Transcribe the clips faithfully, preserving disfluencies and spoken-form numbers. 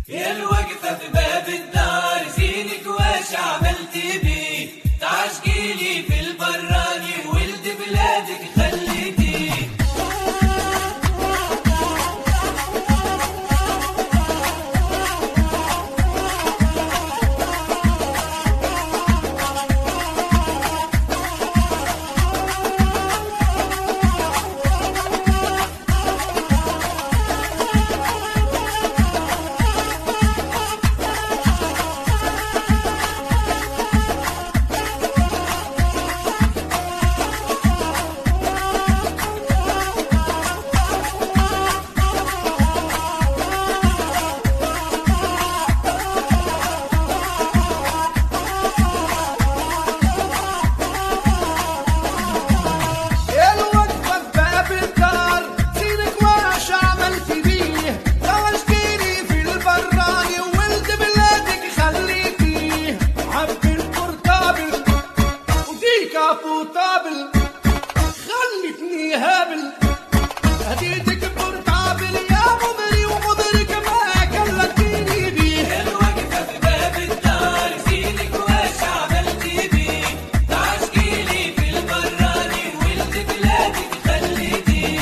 يا الوقفة في باب الدار زينك واش عملتي بيه، تعشقيلي في البراني ولد بلادك خليتيه. ابو طابل خلتني هابل هديتك بورتابل يا مضري ومضرك ما كلتني بيه. يا الوقفة في باب الدار زينك واش عملتي بيه، تعشقيلي في البراني ولد بلادك خليتيه.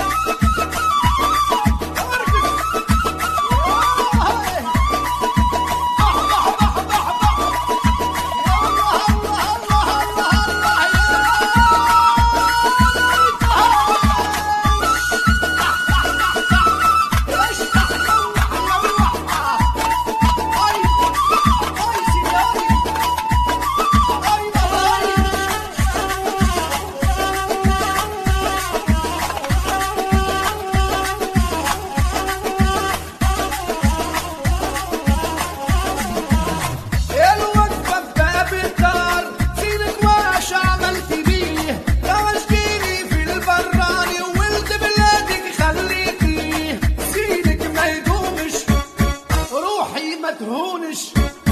تهونش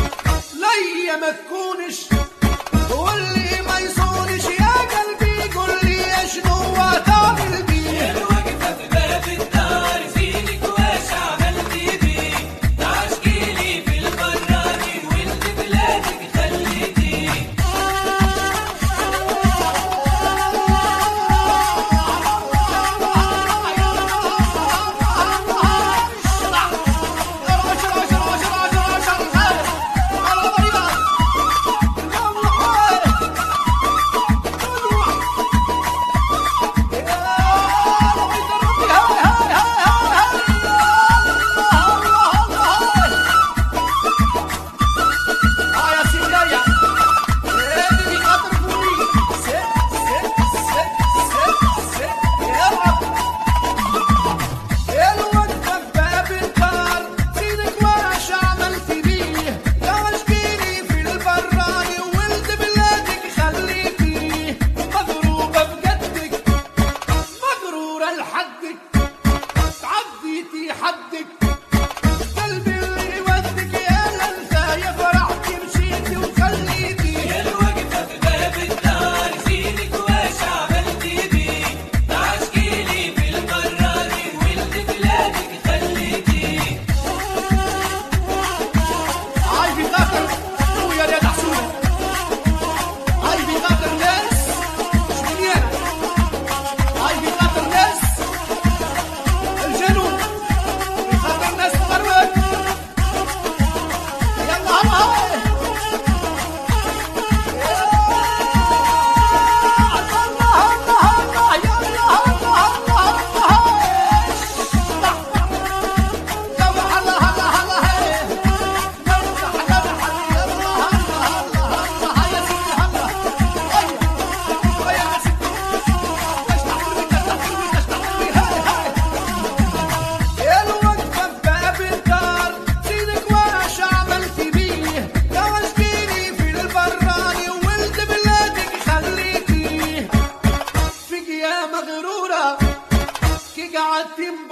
ليا ما تكونش واللي ما يصونش يا قلبي قول لي شنو تعمل بيه. يا الوقفة في باب الدار زينك واش عملتي بيه، تعشقيلي في البراني ولد بلادك خليتيه.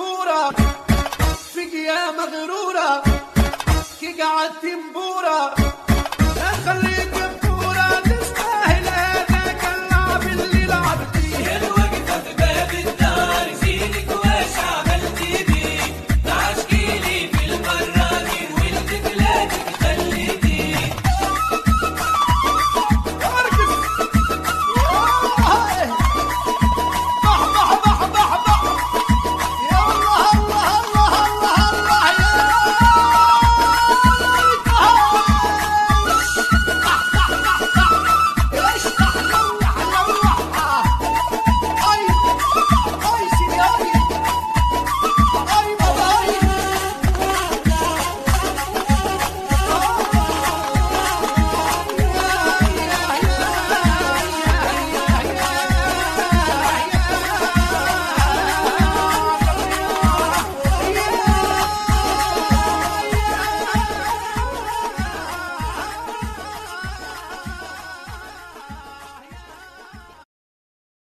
فيك يا مغرورة كي قعدت مبورة